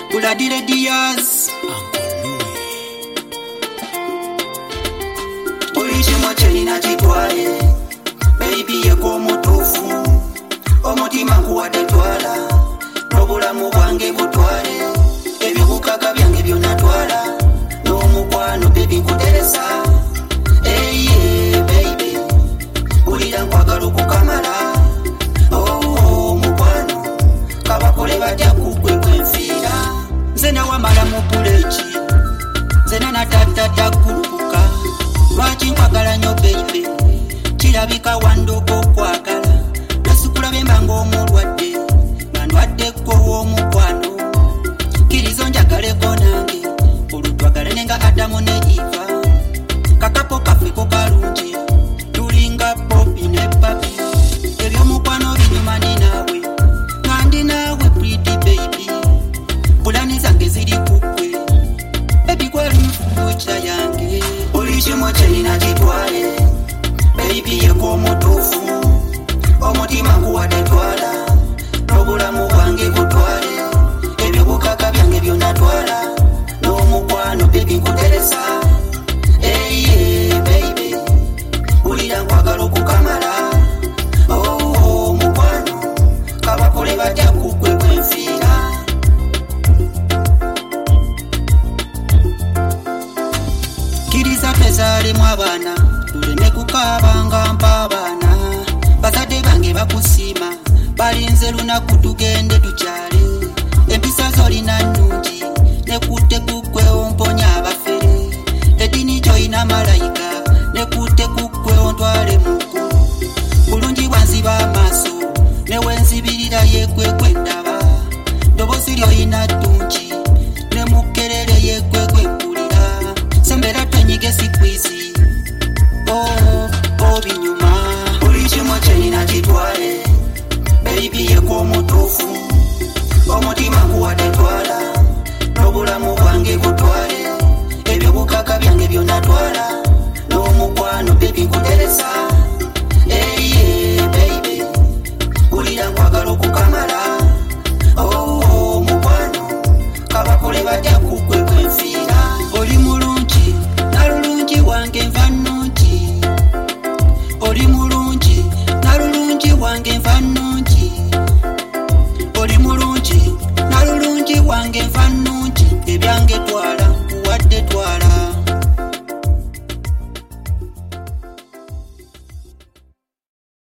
Buladire Diaz Oishi mocheni na chitwale Baby yeko mutufu Omutima nkuwade twala Nobulamu bwange butwale Ebikukaka byange byonna twala N'omukwano baby nkuteresa Hey yeah baby Ulira nkwagala okukamala Oh mukwano Kabakole batya kugwe kwenfiira Nze wamala mu buleeki Nze natata kulukuka Lwaki nkwagala nnyo baby Kirabika wandoka okwagala Nasikulabe mbanga omulwadde nga ndwaddeko omukwano Kirizo njagaleko nange olutwagalane nga Adamu ne Eva Kakapo kafeko kalungi tulinga Poppy ne Papi Ebyomukwano binyumani naawe kandi naawe pretty baby Bulani zange ziri kukwe Baby kweli mfucha yange Oishi mocheni na chitwale Baby yeko mutufu Omutima nkuwade twala N'obulamu bwange butwale Ebyokukaka byange byonna twala N'omukwano baby nkuteresa Hey yeah baby Ulira nkwagala okukamala Oh mukwano Kabakole batya kugwe kwenfiira Kiriza tezalimu abaana tuleme kukabanga mpabaana Bazadde bange bakusiima balinze lunaku tugende tukyale Empisa zolina nnungi nekutte kukwe omponya abafere Edini joyina malayika nekutte kukwe ontwale muku Bulungi bwanziba amaaso newenzibirira yekwekwe ndaba Ddoboozi lyoyina ddungi ne mukerere yekwekwe mpulira Sembera twenyige sikwizi Oh binyuma Oishi mocheni na chitwale